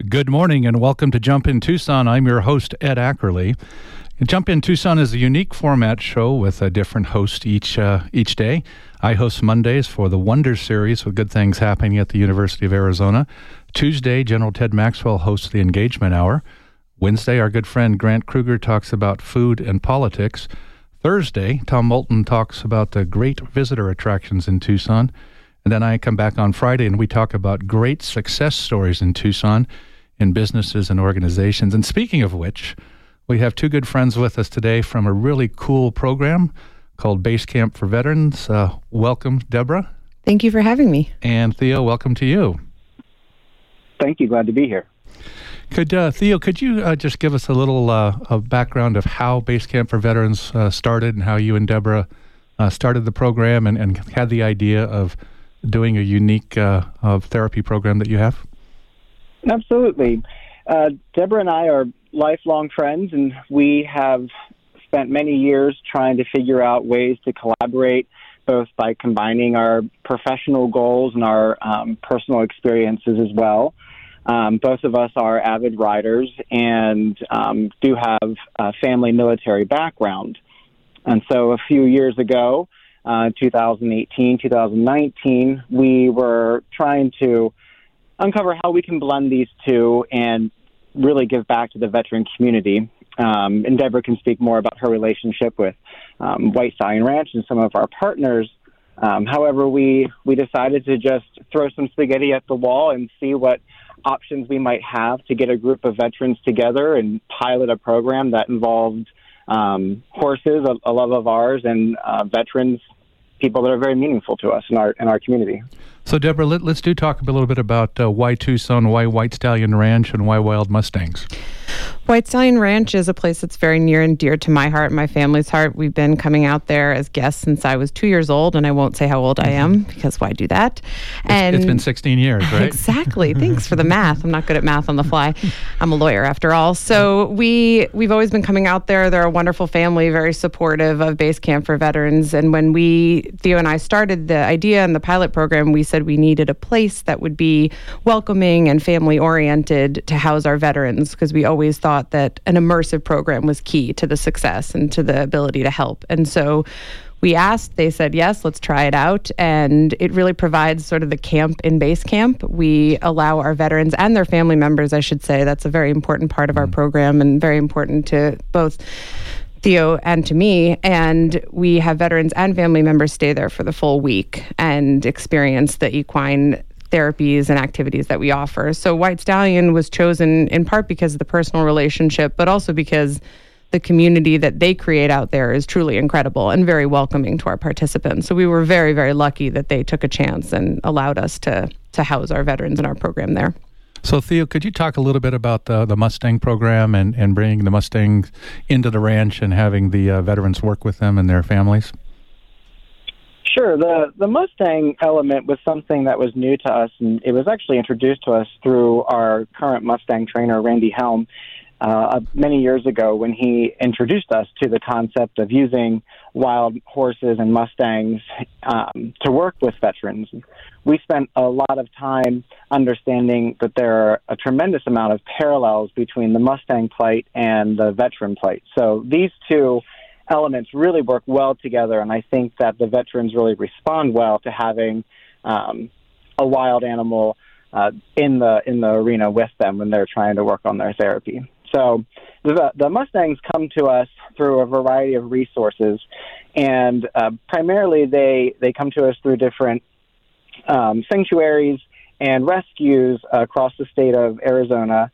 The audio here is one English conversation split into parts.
Good morning and welcome to Jump in Tucson. I'm your host, Ed Ackerley. Jump in Tucson is a unique format show with a different host each day. I host Mondays for the Wonder Series with good things happening at the University of Arizona. Tuesday, General Ted Maxwell hosts the Engagement Hour. Wednesday, our good friend Grant Kruger talks about food and politics. Thursday, Tom Moulton talks about the great visitor attractions in Tucson. And then I come back on Friday and we talk about great success stories in Tucson in businesses and organizations. And speaking of which, we have two good friends with us today from a really cool program called Base Camp for Veterans. Welcome, Deborah. Thank you for having me. And Theo, welcome to you. Thank you. Glad to be here. Theo, could you just give us a little background of how Base Camp for Veterans started and how you and Deborah started the program and had the idea of doing a unique therapy program that you have? Absolutely. Deborah and I are lifelong friends, and we have spent many years trying to figure out ways to collaborate, both by combining our professional goals and our personal experiences as well. Both of us are avid riders and do have a family military background. And so a few years ago, 2018, 2019, we were trying to uncover how we can blend these two and really give back to the veteran community. And Deborah can speak more about her relationship with White Stallion Ranch and some of our partners. However, we decided to just throw some spaghetti at the wall and see what options we might have to get a group of veterans together and pilot a program that involved horses, a love of ours, and veterans, people that are very meaningful to us in our community. So, Deborah, let's talk a little bit about why Tucson, why White Stallion Ranch, and why Wild Mustangs. White Stallion Ranch is a place that's very near and dear to my heart and my family's heart. We've been coming out there as guests since I was 2 years old, and I won't say how old I am because why do that? It's been 16 years, right? Exactly. Thanks for the math. I'm not good at math on the fly. I'm a lawyer after all. So we've always been coming out there. They're a wonderful family, very supportive of Base Camp for Veterans. And when Theo and I started the idea and the pilot program, we said we needed a place that would be welcoming and family-oriented to house our veterans, because we always thought that an immersive program was key to the success and to the ability to help. And so we asked, they said, yes, let's try it out. And it really provides sort of the camp in Base Camp. We allow our veterans and their family members, I should say, that's a very important part of our program and very important to both Theo and to me. And we have veterans and family members stay there for the full week and experience the equine therapies and activities that we offer. So White Stallion was chosen in part because of the personal relationship, but also because the community that they create out there is truly incredible and very welcoming to our participants. So we were very, very lucky that they took a chance and allowed us to house our veterans in our program there. So, Theo, could you talk a little bit about the Mustang program and bringing the Mustangs into the ranch and having the veterans work with them and their families? Sure. The Mustang element was something that was new to us, and it was actually introduced to us through our current Mustang trainer, Randy Helm, many years ago when he introduced us to the concept of using wild horses and Mustangs to work with veterans. We spent a lot of time understanding that there are a tremendous amount of parallels between the Mustang plight and the veteran plight. So these two elements really work well together, and I think that the veterans really respond well to having a wild animal in the arena with them when they're trying to work on their therapy. So the Mustangs come to us through a variety of resources, and primarily they come to us through different sanctuaries and rescues across the state of Arizona,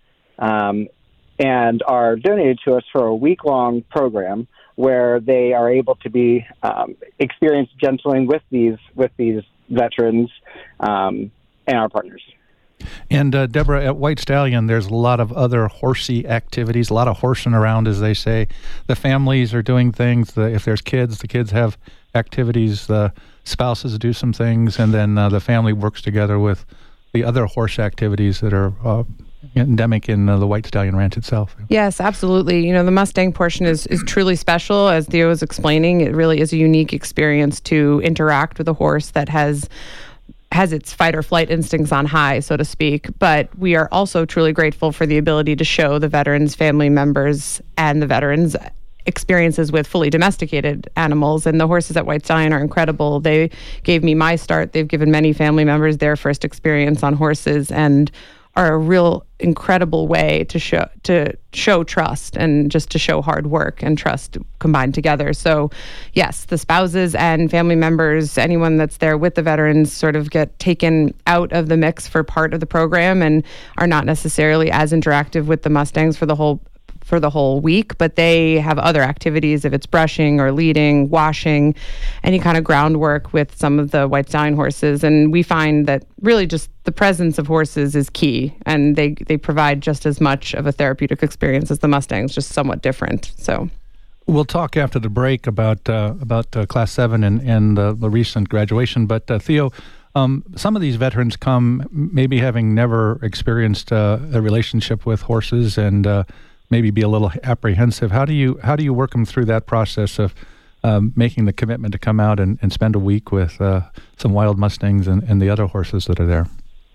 and are donated to us for a week-long program where they are able to be experience gentling with these veterans and our partners. And Deborah, at White Stallion, there's a lot of other horsey activities, a lot of horsing around, as they say. The families are doing things. If there's kids, the kids have activities. The spouses do some things, and then the family works together with the other horse activities that are endemic in the White Stallion Ranch itself. Yes, absolutely. You know, the Mustang portion is truly special. As Theo was explaining, it really is a unique experience to interact with a horse that has has its fight or flight instincts on high, so to speak. But we are also truly grateful for the ability to show the veterans' family members and the veterans experiences with fully domesticated animals. And the horses at White Stallion are incredible. They gave me my start. They've given many family members their first experience on horses, and are a real incredible way to show trust, and just to show hard work and trust combined together. So yes, the spouses and family members, anyone that's there with the veterans, sort of get taken out of the mix for part of the program and are not necessarily as interactive with the Mustangs for the whole week, but they have other activities, if it's brushing or leading, washing, any kind of groundwork with some of the White Stallion horses. And we find that really just the presence of horses is key, and they provide just as much of a therapeutic experience as the Mustangs, just somewhat different. So we'll talk after the break about Class 7 and the recent graduation. But Theo, some of these veterans come maybe having never experienced a relationship with horses, and maybe be a little apprehensive. How do you work them through that process of making the commitment to come out and spend a week with some wild Mustangs and the other horses that are there?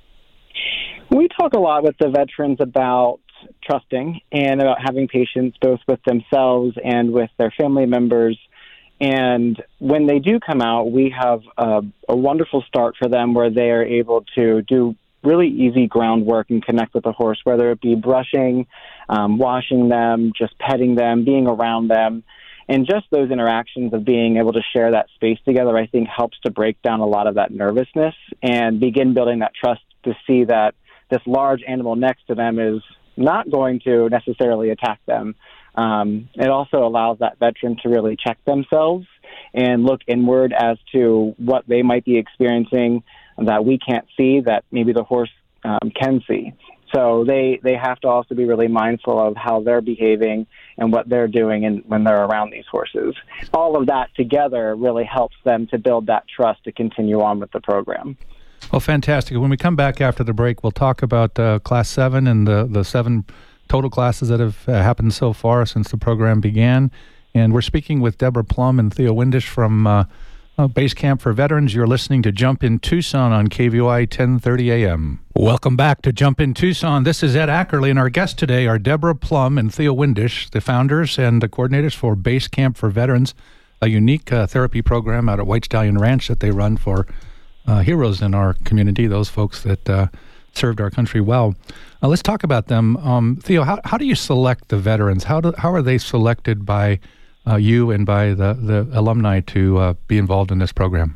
We talk a lot with the veterans about trusting and about having patience both with themselves and with their family members. And when they do come out, we have a wonderful start for them where they are able to do really easy groundwork and connect with the horse, whether it be brushing, washing them, just petting them, being around them. And just those interactions of being able to share that space together, I think, helps to break down a lot of that nervousness and begin building that trust to see that this large animal next to them is not going to necessarily attack them. It also allows that veteran to really check themselves and look inward as to what they might be experiencing that we can't see, that maybe the horse can see. So they have to also be really mindful of how they're behaving and what they're doing when they're around these horses. All of that together really helps them to build that trust to continue on with the program. Well, fantastic. When we come back after the break, we'll talk about Class 7 and the 7 total classes that have happened so far since the program began. And we're speaking with Deborah Plum and Theo Windisch from Base Camp for Veterans. You're listening to Jump in Tucson on KVOI 1030 AM. Welcome back to Jump in Tucson. This is Ed Ackerley, and our guests today are Deborah Plum and Theo Windisch, the founders and the coordinators for Base Camp for Veterans, a unique therapy program out at White Stallion Ranch that they run for heroes in our community, those folks that served our country well. Let's talk about them. Theo, how do you select the veterans? How are they selected by you and by the alumni to be involved in this program?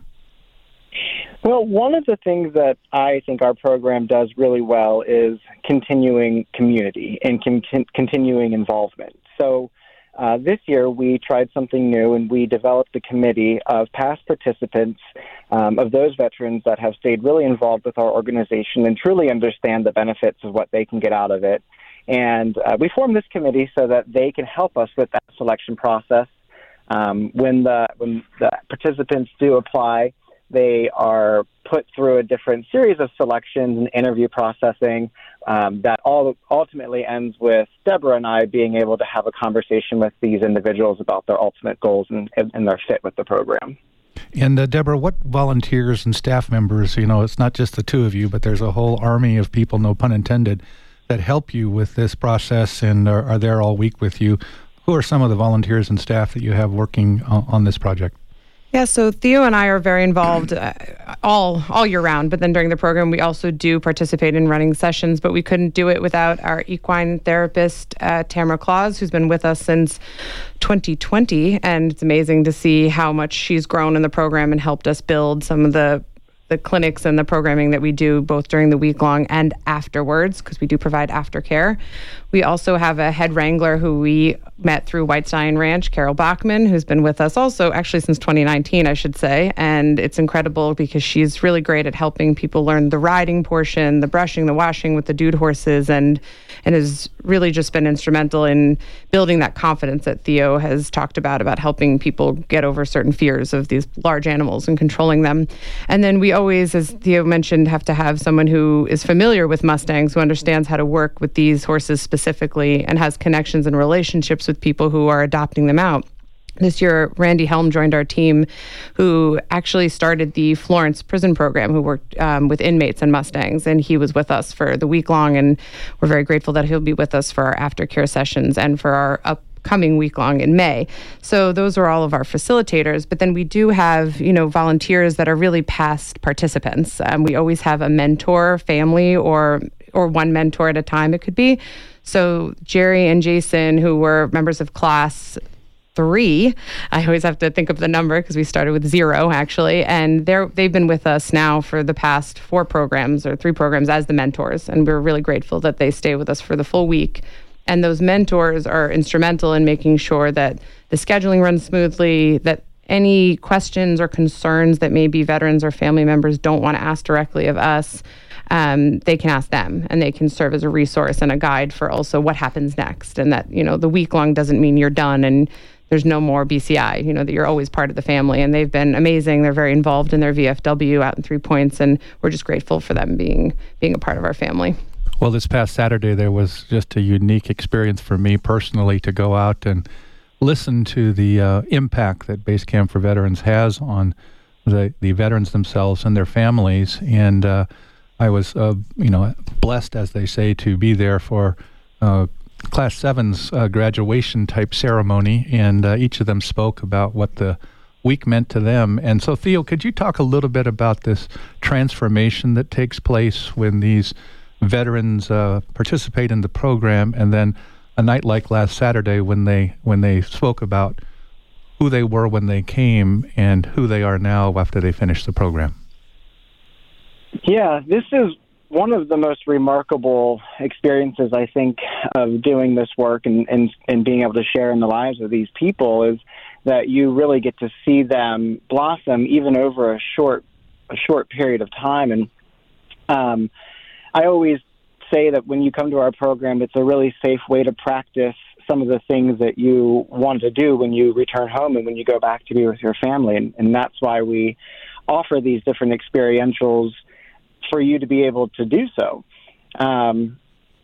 Well, one of the things that I think our program does really well is continuing community and continuing involvement. So this year we tried something new, and we developed a committee of past participants, of those veterans that have stayed really involved with our organization and truly understand the benefits of what they can get out of it. And we formed this committee so that they can help us with that selection process. When the participants do apply, they are put through a different series of selections and interview processing that all ultimately ends with Deborah and I being able to have a conversation with these individuals about their ultimate goals and their fit with the program. And Deborah, what volunteers and staff members, it's not just the two of you, but there's a whole army of people, no pun intended, that help you with this process and are there all week with you. Who are some of the volunteers and staff that you have working on this project? Yeah, so Theo and I are very involved all year round, but then during the program we also do participate in running sessions, but we couldn't do it without our equine therapist, Tamara Claus, who's been with us since 2020, and it's amazing to see how much she's grown in the program and helped us build some of the clinics and the programming that we do both during the week long and afterwards, because we do provide aftercare. We also have a head wrangler who we met through White Stallion Ranch, Carol Bachman, who's been with us also actually since 2019, I should say. And it's incredible because she's really great at helping people learn the riding portion, the brushing, the washing with the dude horses, and has really just been instrumental in building that confidence that Theo has talked about helping people get over certain fears of these large animals and controlling them. And then we always, as Theo mentioned, have to have someone who is familiar with Mustangs, who understands how to work with these horses specifically and has connections and relationships with people who are adopting them out. This year, Randy Helm joined our team, who actually started the Florence prison program, who worked with inmates and Mustangs. And he was with us for the week long. And we're very grateful that he'll be with us for our aftercare sessions and for our upcoming week long in May. So those are all of our facilitators. But then we do have, volunteers that are really past participants. We always have a mentor family or one mentor at a time, it could be. So Jerry and Jason, who were members of class 3. I always have to think of the number because we started with 0 actually, and they've been with us now for the past 4 programs or 3 programs as the mentors, and we're really grateful that they stay with us for the full week. And those mentors are instrumental in making sure that the scheduling runs smoothly, that any questions or concerns that maybe veterans or family members don't want to ask directly of us, they can ask them, and they can serve as a resource and a guide for also what happens next. And that, the week long doesn't mean you're done and there's no more BCI, that you're always part of the family. And they've been amazing. They're very involved in their VFW out in 3 Points, and we're just grateful for them being a part of our family. Well, this past Saturday, there was just a unique experience for me personally to go out and listen to the impact that Base Camp for Veterans has on the veterans themselves and their families. And I was, blessed, as they say, to be there for Class 7's graduation type ceremony, and each of them spoke about what the week meant to them. And so, Theo, could you talk a little bit about this transformation that takes place when these veterans participate in the program, and then a night like last Saturday when they spoke about who they were when they came and who they are now after they finished the program? Yeah, this is one of the most remarkable experiences, I think, of doing this work and being able to share in the lives of these people is that you really get to see them blossom even over a short period of time. And I always say that when you come to our program, it's a really safe way to practice some of the things that you want to do when you return home and when you go back to be with your family. And that's why we offer these different experientials for you to be able to do so. I'm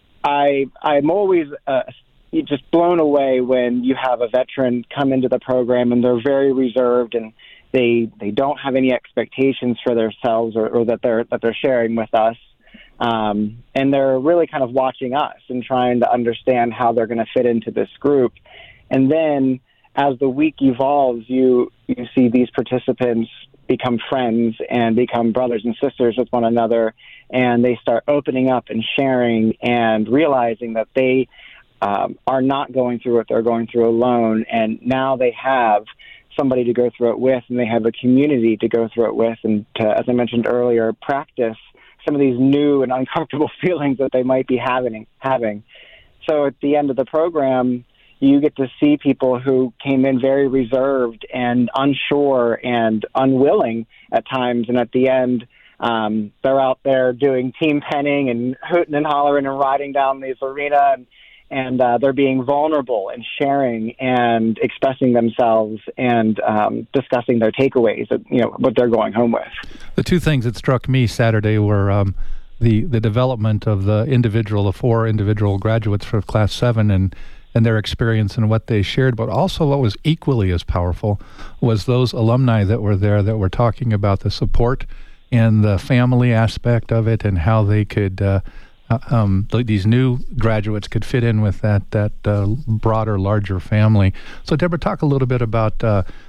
always just blown away when you have a veteran come into the program and they're very reserved and they don't have any expectations for themselves or that they're sharing with us. And they're really kind of watching us and trying to understand how they're going to fit into this group. And then as the week evolves, you see these participants become friends and become brothers and sisters with one another, and they start opening up and sharing and realizing that they are not going through what they're going through alone, and now they have somebody to go through it with, and they have a community to go through it with, and to, as I mentioned earlier, practice some of these new and uncomfortable feelings that they might be having. So at the end of the program, you get to see people who came in very reserved and unsure and unwilling at times. And at the end, they're out there doing team penning and hooting and hollering and riding down this arena. And they're being vulnerable and sharing and expressing themselves and discussing their takeaways, what they're going home with. The 2 things that struck me Saturday were the development of the 4 individual graduates for Class 7 and their experience and what they shared, but also what was equally as powerful was those alumni that were there that were talking about the support and the family aspect of it and how they could, these new graduates could fit in with that broader, larger family. So Deborah, talk a little bit about,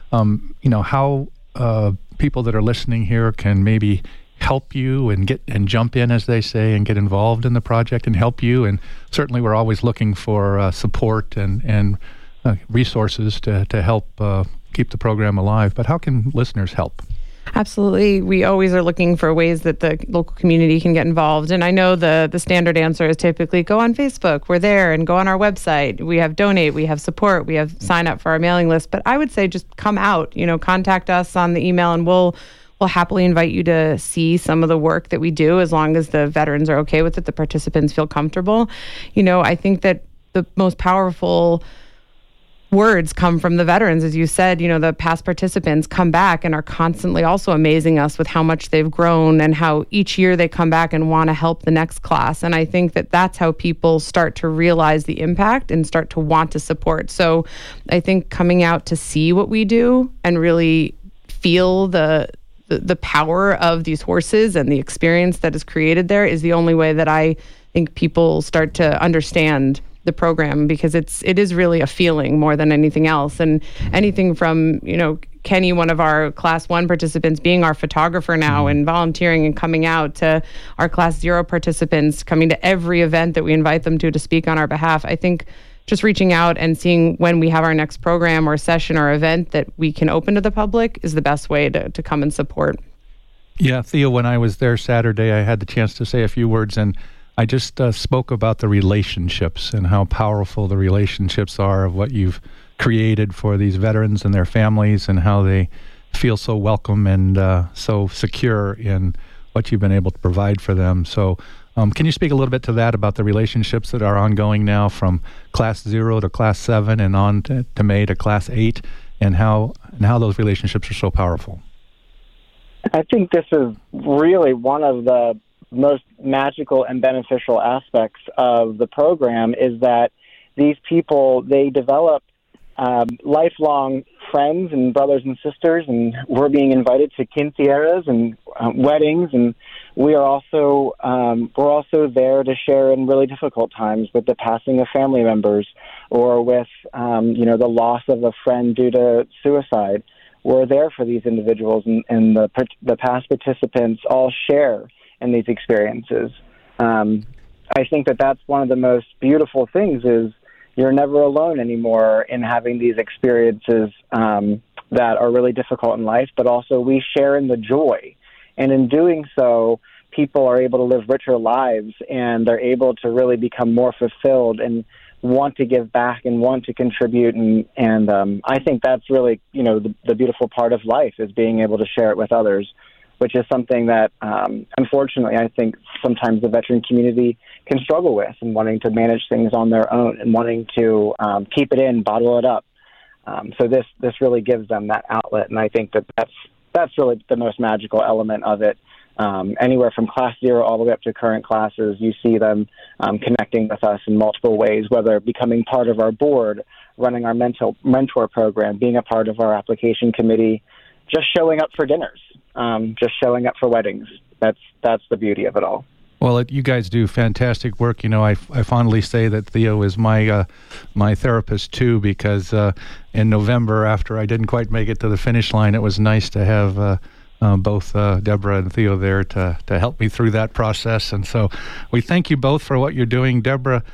how people that are listening here can maybe help you and jump in, as they say, and get involved in the project and help you. And certainly we're always looking for support and resources to help keep the program alive. But how can listeners help? Absolutely. We always are looking for ways that the local community can get involved. And I know the standard answer is typically go on Facebook. We're there, and go on our website. We have donate, we have support, we have sign up for our mailing list. But I would say just come out, contact us on the email, and we'll happily invite you to see some of the work that we do, as long as the veterans are okay with it, the participants feel comfortable. I think that the most powerful words come from the veterans. As you said, the past participants come back and are constantly also amazing us with how much they've grown and how each year they come back and want to help the next class. And I think that that's how people start to realize the impact and start to want to support. So I think coming out to see what we do and really feel the power of these horses and the experience that is created there is the only way that I think people start to understand the program, because it is really a feeling more than anything else. And anything from, Kenny, one of our Class 1 participants, being our photographer now and volunteering and coming out, to our Class 0 participants coming to every event that we invite them to speak on our behalf. I think just reaching out and seeing when we have our next program or session or event that we can open to the public is the best way to come and support. Yeah, Theo, when I was there Saturday, I had the chance to say a few words, and I just spoke about the relationships and how powerful the relationships are of what you've created for these veterans and their families, and how they feel so welcome and so secure in what you've been able to provide for them. So can you speak a little bit to that, about the relationships that are ongoing now from Class 0 to Class 7 and on to May to Class 8, and how those relationships are so powerful? I think this is really one of the most magical and beneficial aspects of the program, is that these people, they develop lifelong friends and brothers and sisters, and we're being invited to quinceañeras and weddings, and we are also there to share in really difficult times with the passing of family members, or with the loss of a friend due to suicide. We're there for these individuals, and the past participants all share in these experiences. I think that's one of the most beautiful things, is you're never alone anymore in having these experiences that are really difficult in life, but also we share in the joy. And in doing so, people are able to live richer lives, and they're able to really become more fulfilled and want to give back and want to contribute. And I think that's really, the beautiful part of life, is being able to share it with others, which is something that, unfortunately, I think sometimes the veteran community can struggle with, and wanting to manage things on their own and wanting to keep it in, bottle it up. So this really gives them that outlet, and I think that's really the most magical element of it. Anywhere from Class 0 all the way up to current classes, you see them connecting with us in multiple ways, whether becoming part of our board, running our mentor program, being a part of our application committee, just showing up for dinners, just showing up for weddings. That's the beauty of it all. Well, you guys do fantastic work. I fondly say that Theo is my therapist too, because in November, after I didn't quite make it to the finish line, it was nice to have both Deborah and Theo there to help me through that process. And so we thank you both for what you're doing. Deborah,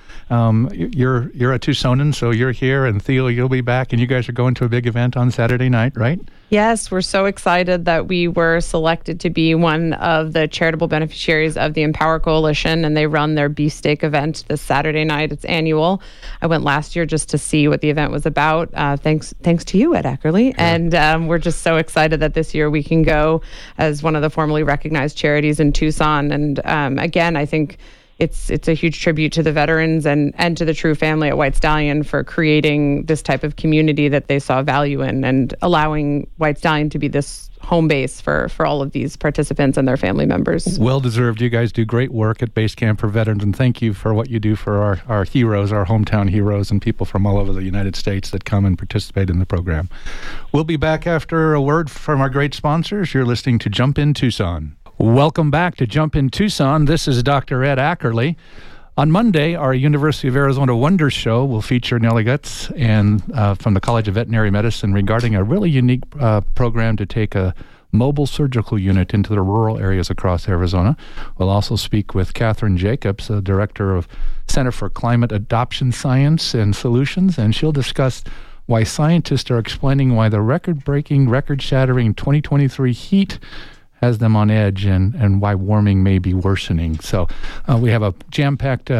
you're a Tucsonan, so you're here, and Theo, you'll be back, and you guys are going to a big event on Saturday night, right? Yes, we're so excited that we were selected to be one of the charitable beneficiaries of the Empower Coalition, and they run their beefsteak event this Saturday night. It's annual. I went last year just to see what the event was about. Thanks to you, Ed Ackerley. Yeah. And we're just so excited that this year we can go as one of the formally recognized charities in Tucson. And again, I think it's a huge tribute to the veterans and to the True family at White Stallion for creating this type of community that they saw value in, and allowing White Stallion to be this home base for all of these participants and their family members. Well deserved. You guys do great work at Base Camp for Veterans, and thank you for what you do for our heroes, our hometown heroes, and people from all over the United States that come and participate in the program. We'll be back after a word from our great sponsors. You're listening to Jump in Tucson. Welcome back to Jump in Tucson. This is Dr. Ed Ackerley. On Monday, our University of Arizona Wonders Show will feature Nellie Gutz and from the College of Veterinary Medicine regarding a really unique program to take a mobile surgical unit into the rural areas across Arizona. We'll also speak with Catherine Jacobs, the Director of Center for Climate Adoption Science and Solutions, and she'll discuss why scientists are explaining why the record-breaking, record-shattering 2023 heat has them on edge, and why warming may be worsening. So we have a jam-packed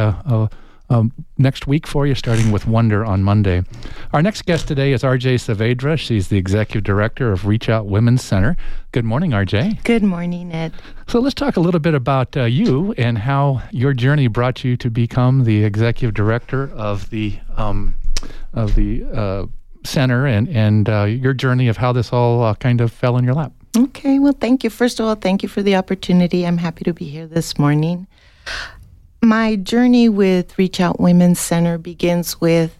next week for you, starting with Wonder on Monday. Our next guest today is RJ Saavedra. She's the Executive Director of Reach Out Women's Center. Good morning, RJ. Good morning, Ed. So let's talk a little bit about you and how your journey brought you to become the Executive Director of the Center and your journey of how this all kind of fell in your lap. Okay, well, thank you. First of all, thank you for the opportunity. I'm happy to be here this morning. My journey with Reach Out Women's Center begins with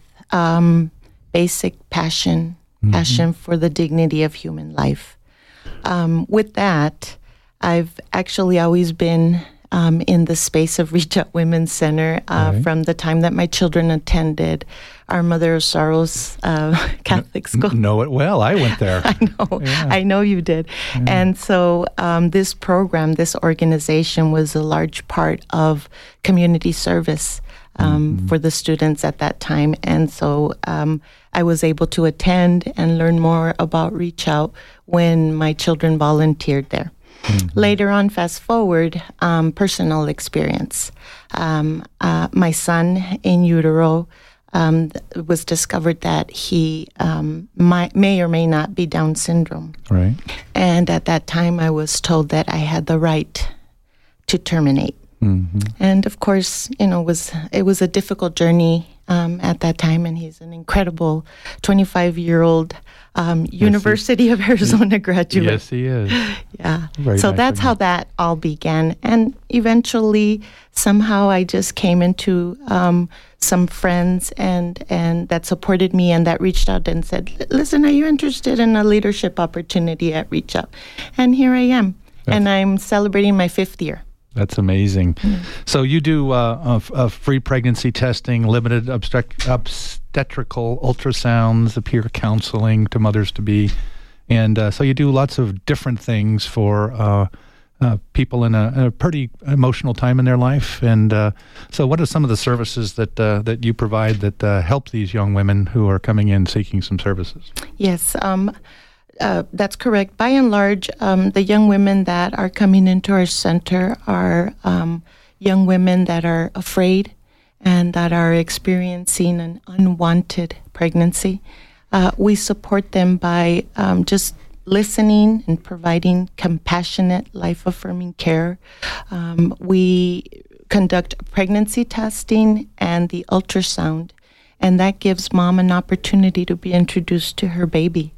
basic passion for the dignity of human life. With that, I've actually always been in the space of Reach Out Women's Center from the time that my children attended our Mother of Sorrows Catholic school. Know it well. I went there. I know. Yeah. I know you did. Yeah. And so this program, this organization was a large part of community service for the students at that time. And so I was able to attend and learn more about Reach Out when my children volunteered there. Later on, fast forward, personal experience. My son in utero was discovered that he may or may not be Down syndrome. Right. And at that time, I was told that I had the right to terminate. And of course, it was a difficult journey at that time, and he's an incredible 25-year-old University of Arizona graduate. Yes, he is. Yeah. So that's how that all began. And eventually, somehow I just came into some friends and that supported me and that reached out and said, listen, are you interested in a leadership opportunity at Reach Out? And here I am. And I'm celebrating my 5th year. That's amazing. So you do free pregnancy testing, limited obstetrical ultrasounds, peer counseling to mothers-to-be. And so you do lots of different things for people in a pretty emotional time in their life. And so what are some of the services that you provide that help these young women who are coming in seeking some services? Yes, that's correct. By and large, the young women that are coming into our center are young women that are afraid and that are experiencing an unwanted pregnancy. We support them by just listening and providing compassionate, life-affirming care. We conduct pregnancy testing and the ultrasound, and that gives mom an opportunity to be introduced to her baby.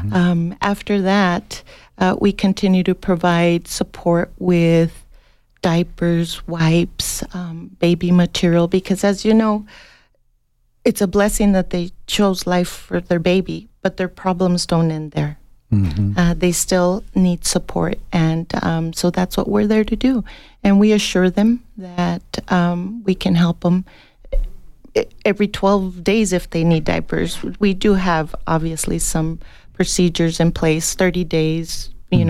After that, we continue to provide support with diapers, wipes, baby material, because as you know, it's a blessing that they chose life for their baby, but their problems don't end there. They still need support, and so that's what we're there to do. And we assure them that we can help them every 12 days if they need diapers. We do have, obviously, some procedures in place, 30 days,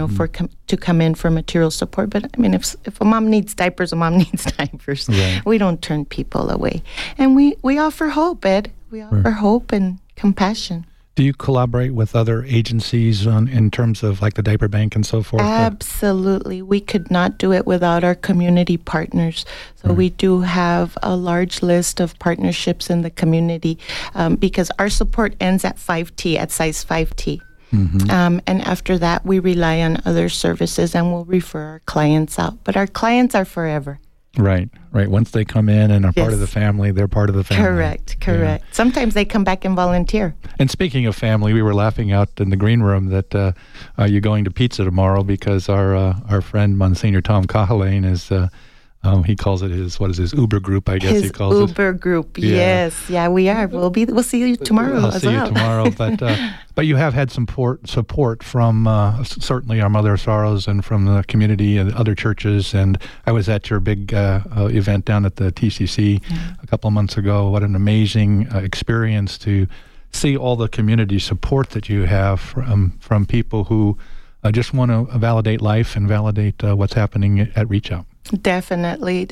to come in for material support. But, I mean, if a mom needs diapers, a mom needs diapers. Right. We don't turn people away. And we offer hope, Ed. We offer hope and compassion. Do you collaborate with other agencies in terms of like the diaper bank and so forth? Absolutely. We could not do it without our community partners. So we do have a large list of partnerships in the community because our support ends at 5T, at size 5T. And after that, we rely on other services and we'll refer our clients out. But our clients are forever. Right. Once they come in and are part of the family, they're part of the family. Correct. Yeah. Sometimes they come back and volunteer. And speaking of family, we were laughing out in the green room that you're going to pizza tomorrow because our friend Monsignor Tom Cahalane is he calls it his Uber group, I guess he calls it. His Uber group, yes. Yeah, we are. We'll see you tomorrow as well. I'll see you tomorrow. But you have had support from certainly our Mother of Sorrows and from the community and other churches. And I was at your big event down at the TCC a couple of months ago. What an amazing experience to see all the community support that you have from people who just want to validate life and validate what's happening at Reach Out. Definitely,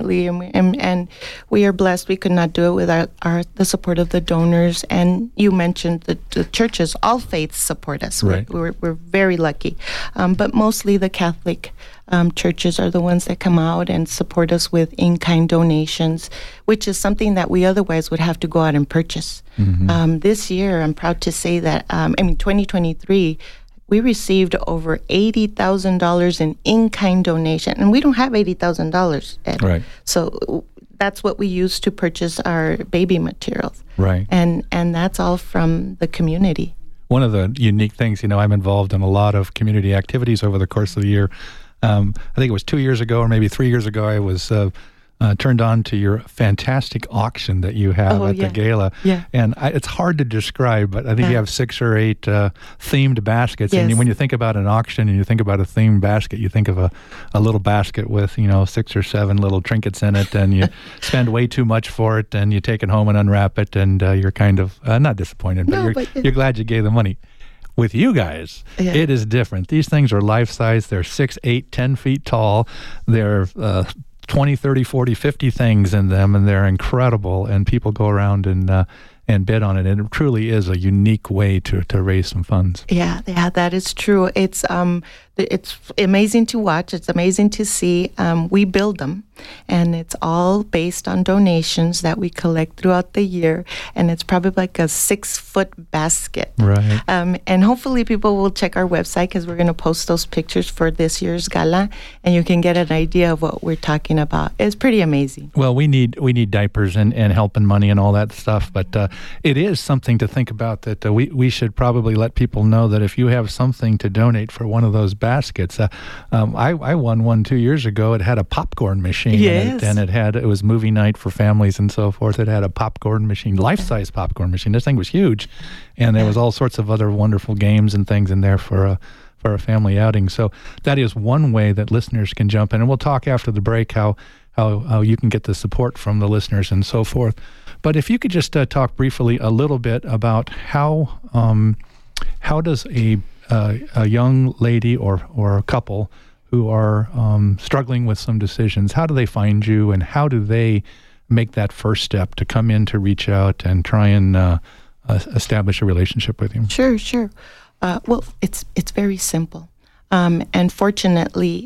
and we are blessed. We could not do it without the support of the donors. And you mentioned the churches; all faiths support us. Right. We're very lucky, but mostly the Catholic churches are the ones that come out and support us with in-kind donations, which is something that we otherwise would have to go out and purchase. This year, I'm proud to say that 2023. We received over $80,000 in kind donation, and we don't have $80,000, Ed. Right. So that's what we use to purchase our baby materials. Right. And that's all from the community. One of the unique things, I'm involved in a lot of community activities over the course of the year. I think it was 2 years ago or maybe 3 years ago, I was turned on to your fantastic auction that you have at the gala. Yeah. And it's hard to describe, but I think you have 6 or 8 themed baskets. Yes. And when you think about an auction and you think about a themed basket, you think of a little basket with, 6 or 7 little trinkets in it, and you spend way too much for it, and you take it home and unwrap it, and you're kind of not disappointed, but you're glad you gave the money. With you guys, it is different. These things are life-size. They're 6, 8, 10 feet tall. They're 20, 30, 40, 50 things in them, and they're incredible, and people go around and bid on it, and it truly is a unique way to raise some funds. Yeah, that is true. It's amazing to watch. It's amazing to see. We build them, and it's all based on donations that we collect throughout the year, and it's probably like a 6-foot basket. Right. And hopefully people will check our website, because we're going to post those pictures for this year's gala, and you can get an idea of what we're talking about. It's pretty amazing. Well, we need diapers and help and money and all that stuff, but it is something to think about, that we should probably let people know that if you have something to donate for one of those baskets. I won one 2 years ago. It had a popcorn machine in it, and it was movie night for families and so forth. It had a popcorn machine, life-size popcorn machine. This thing was huge, and there was all sorts of other wonderful games and things in there for a family outing. So that is one way that listeners can jump in, and we'll talk after the break how you can get the support from the listeners and so forth. But if you could just talk briefly a little bit about how does a young lady or a couple who are struggling with some decisions, how do they find you, and how do they make that first step to come in to reach out and try and establish a relationship with you? Sure. Well, it's very simple. And fortunately,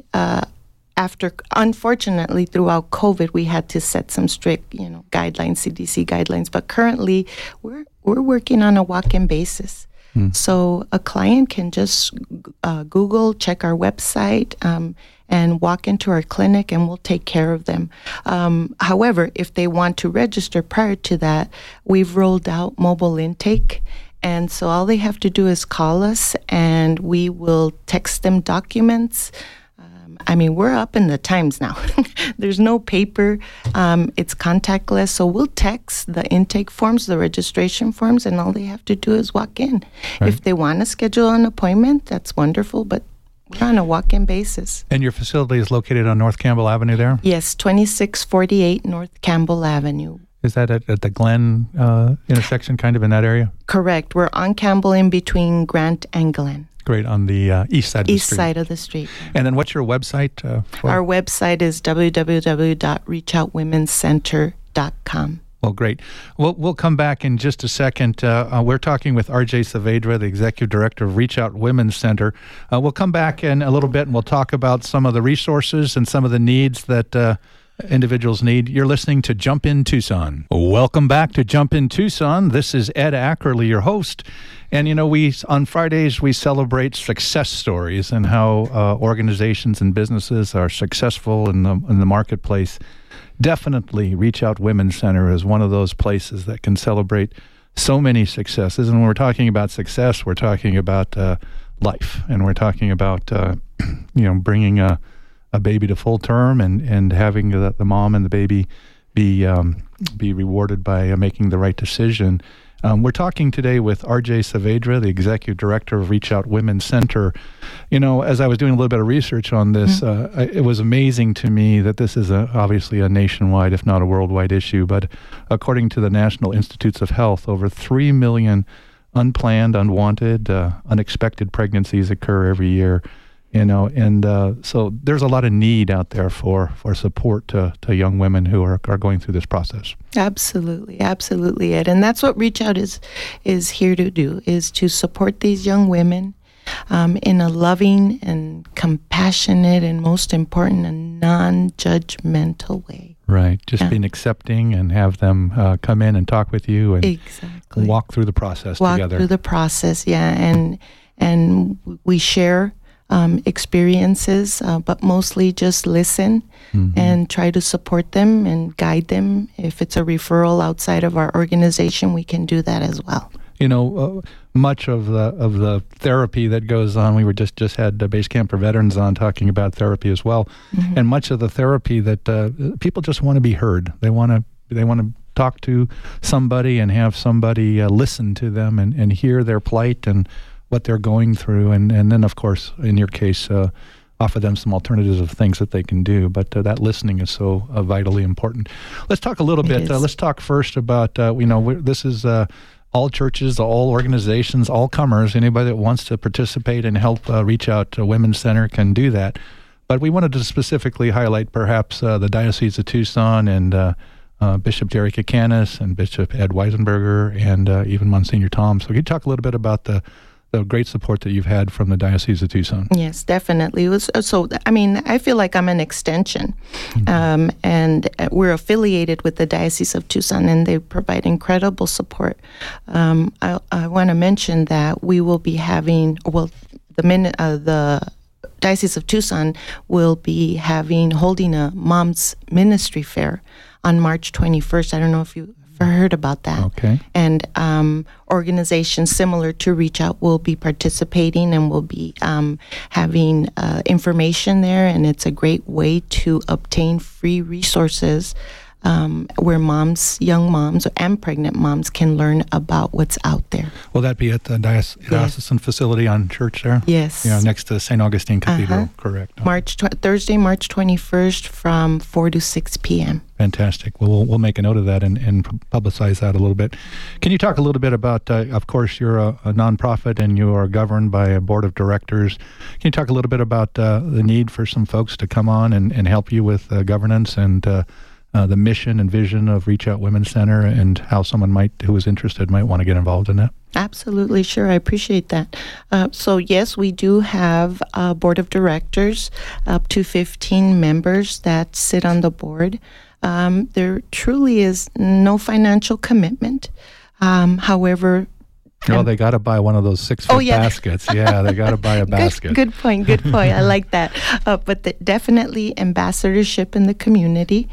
unfortunately, throughout COVID, we had to set some strict, guidelines, CDC guidelines. But currently, we're working on a walk-in basis. So a client can just Google, check our website, and walk into our clinic, and we'll take care of them. However, if they want to register prior to that, we've rolled out mobile intake. And so all they have to do is call us, and we will text them documents. We're up in the times now. There's no paper. It's contactless. So we'll text the intake forms, the registration forms, and all they have to do is walk in. Right. If they want to schedule an appointment, that's wonderful, but we're on a walk-in basis. And your facility is located on North Campbell Avenue there? Yes, 2648 North Campbell Avenue. Is that at the Glen intersection, kind of in that area? Correct. We're on Campbell, in between Grant and Glen. Great, on the east side of the street. East side of the street. And then what's your website? Our website is www.reachoutwomencenter.com. Well, great. We'll come back in just a second. We're talking with R.J. Saavedra, the Executive Director of Reach Out Women's Center. We'll come back in a little bit, and we'll talk about some of the resources and some of the needs that individuals need. You're listening to Jump in Tucson. Welcome back to Jump in Tucson. This is Ed Ackerley, your host. And, on Fridays, we celebrate success stories and how organizations and businesses are successful in the marketplace. Definitely, Reach Out Women's Center is one of those places that can celebrate so many successes. And when we're talking about success, we're talking about life. And we're talking about, bringing a baby to full term and having the mom and the baby be rewarded by making the right decision. We're talking today with R.J. Saavedra, the Executive Director of Reach Out Women's Center. As I was doing a little bit of research on this, it was amazing to me that this is obviously a nationwide, if not a worldwide issue. But according to the National Institutes of Health, over 3 million unplanned, unwanted, unexpected pregnancies occur every year. So there's a lot of need out there for support to young women who are going through this process. Absolutely, Ed. And that's what Reach Out is here to do, is to support these young women in a loving and compassionate and, most important, a non-judgmental way. Right, just being accepting and have them come in and talk with you and walk through the process together. Walk through the process, and we share experiences, but mostly just listen and try to support them and guide them. If it's a referral outside of our organization, we can do that as well. Much of the therapy that goes on, we were just had Base Camp for Veterans on talking about therapy as well, and much of the therapy that people just want to be heard. They want to talk to somebody and have somebody listen to them and hear their plight and what they're going through, and then of course in your case offer them some alternatives of things that they can do. But that listening is so vitally important. Let's talk a little bit. Let's talk first about this is all churches, all organizations, all comers. Anybody that wants to participate and help Reach Out Women's Center can do that. But we wanted to specifically highlight perhaps the Diocese of Tucson and Bishop Jerry Kakanis and Bishop Ed Weisenberger and even Monsignor Tom. So can you talk a little bit about the great support that you've had from the Diocese of Tucson? Yes, definitely. I feel like I'm an extension, and we're affiliated with the Diocese of Tucson, and they provide incredible support. I want to mention that we will be having, the Diocese of Tucson will be holding a mom's ministry fair on March 21st. I don't know if you heard about that. Okay. And organizations similar to Reach Out will be participating and will be having information there, and it's a great way to obtain free resources where young moms and pregnant moms can learn about what's out there. Will that be at the diocesan facility on Church there? Yes. Next to St. Augustine Cathedral, correct. Thursday, March 21st from 4 to 6 p.m. Fantastic. Well, we'll make a note of that and publicize that a little bit. Can you talk a little bit about, of course, you're a nonprofit and you are governed by a board of directors. Can you talk a little bit about the need for some folks to come on and help you with governance and the mission and vision of Reach Out Women's Center, and how someone who is interested might want to get involved in that? Absolutely, sure. I appreciate that. So yes, we do have a board of directors, up to 15 members that sit on the board. There truly is no financial commitment. However, they got to buy one of those 6-foot baskets. Yeah, they got to buy a basket. Good point. I like that. But definitely ambassadorship in the community,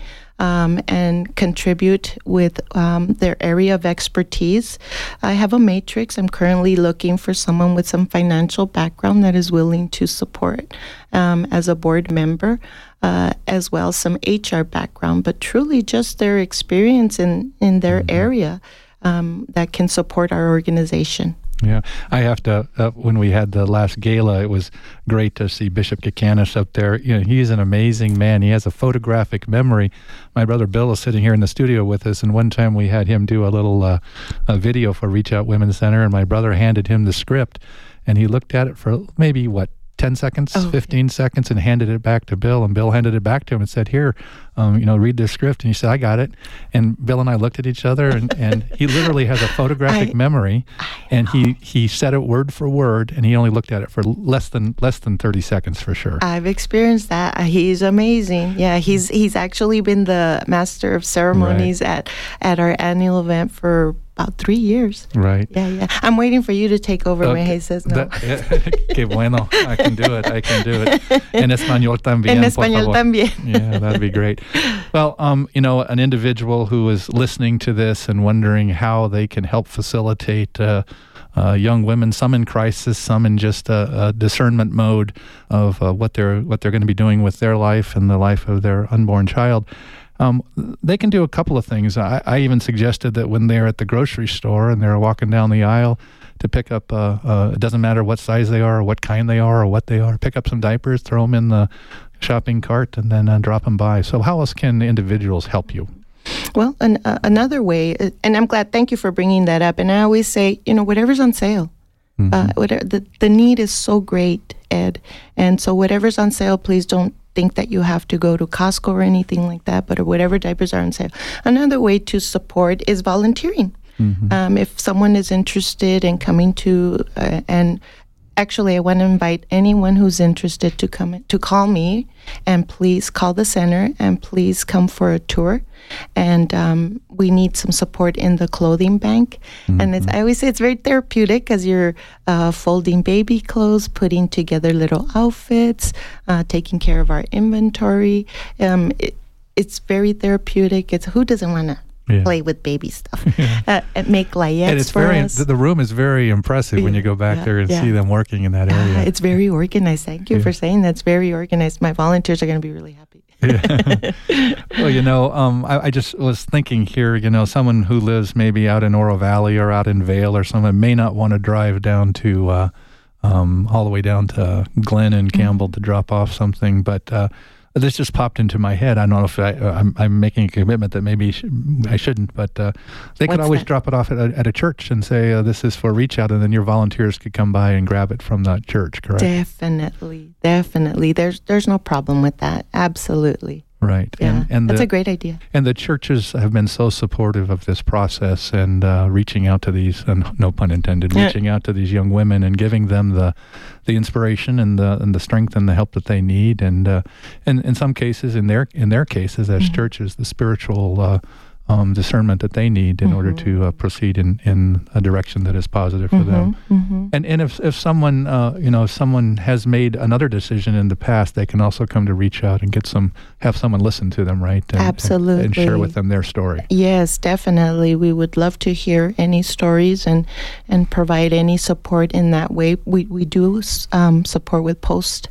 and contribute with their area of expertise. I have a matrix. I'm currently looking for someone with some financial background that is willing to support as a board member, as well as some HR background, but truly just their experience in their area that can support our organization. Yeah, I have to, when we had the last gala, it was great to see Bishop Kakanis up there. He's an amazing man. He has a photographic memory. My brother Bill is sitting here in the studio with us, and one time we had him do a little a video for Reach Out Women's Center, and my brother handed him the script, and he looked at it for maybe, 10 seconds, 15 seconds, and handed it back to Bill. And Bill handed it back to him and said, here, read this script. And he said, I got it. And Bill and I looked at each other, and he literally has a photographic memory, and he said it word for word, and he only looked at it for less than 30 seconds for sure. I've experienced that. He's amazing. Yeah, he's actually been the master of ceremonies at our annual event for about 3 years. Right. Yeah. I'm waiting for you to take over when he says no. Qué bueno. I can do it. En español también. En español también. Yeah, that'd be great. Well, an individual who is listening to this and wondering how they can help facilitate young women, some in crisis, some in just a discernment mode of what they're going to be doing with their life and the life of their unborn child. They can do a couple of things. I even suggested that when they're at the grocery store and they're walking down the aisle to pick up, it doesn't matter what size they are or what kind they are or what they are, pick up some diapers, throw them in the shopping cart, and then drop them by. So how else can individuals help you? Well, another way, and I'm glad, thank you for bringing that up. And I always say, whatever's on sale. The need is so great, Ed. And so whatever's on sale, please don't think that you have to go to Costco or anything like that, but whatever diapers are on sale. Another way to support is volunteering. If someone is interested in coming to and Actually, I want to invite anyone who's interested to come to call me, and please call the center and please come for a tour. And we need some support in the clothing bank. And I always say it's very therapeutic as you're folding baby clothes, putting together little outfits, taking care of our inventory. It's very therapeutic. It's who doesn't want to play with baby stuff, make layettes and it's for us. The room is very impressive when you go back there and see them working in that area. It's very organized. Thank you for saying that's very organized. My volunteers are going to be really happy. Well, I just was thinking here, someone who lives maybe out in Oro Valley or out in Vail or someone may not want to drive down to all the way down to Glen and Campbell to drop off something, but this just popped into my head. I don't know if I'm making a commitment that maybe I shouldn't, but they could always drop it off at a church and say, this is for Reach Out, and then your volunteers could come by and grab it from that church, correct? Definitely. There's no problem with that. Absolutely. Right. Yeah, and that's a great idea. And the churches have been so supportive of this process and reaching out to these, and no pun intended, reaching out to these young women and giving them the inspiration and the strength and the help that they need, and in some cases, in their cases as churches, the spiritual discernment that they need in order to proceed in a direction that is positive for them. And if someone if someone has made another decision in the past, they can also come to Reach Out and have someone listen to them, right? Absolutely. And share with them their story. Yes, definitely. We would love to hear any stories and provide any support in that way. We do support with post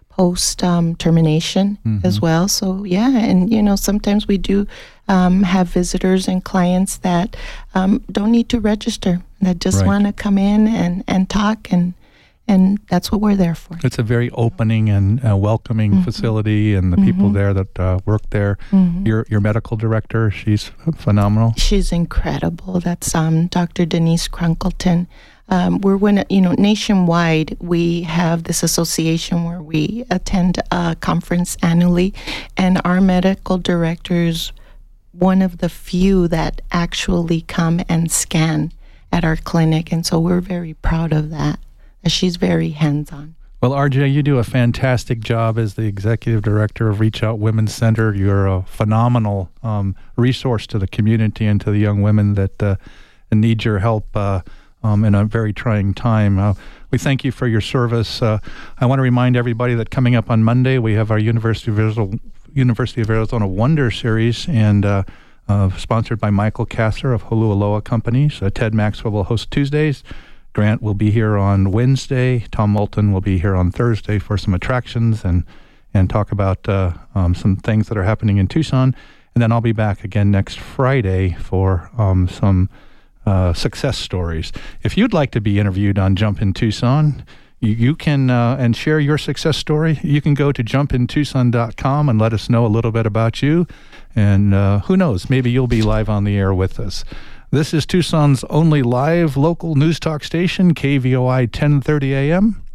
termination as well. So and sometimes we do have visitors and clients that don't need to register, that just want to come in and talk, and that's what we're there for. It's a very opening and welcoming facility, and the people there that work there. Your medical director, she's phenomenal. She's incredible. That's Dr. Denise Crunkleton. We're nationwide, we have this association where we attend a conference annually, and our medical directors, one of the few that actually come and scan at our clinic, and so we're very proud of that. She's very hands-on. Well, RJ, you do a fantastic job as the executive director of Reach Out Women's Center. You're a phenomenal resource to the community and to the young women that need your help in a very trying time. We thank you for your service. I want to remind everybody that coming up on Monday, we have our University of Arizona Wonder Series, and sponsored by Michael Kasser of Holualoa Companies. Ted Maxwell will host Tuesdays. Grant will be here on Wednesday. Tom Moulton will be here on Thursday for some attractions and talk about some things that are happening in Tucson. And then I'll be back again next Friday for some success stories. If you'd like to be interviewed on Jump in Tucson, you can and share your success story. You can go to jumpintucson.com and let us know a little bit about you. And who knows, maybe you'll be live on the air with us. This is Tucson's only live local news talk station, KVOI 1030 AM.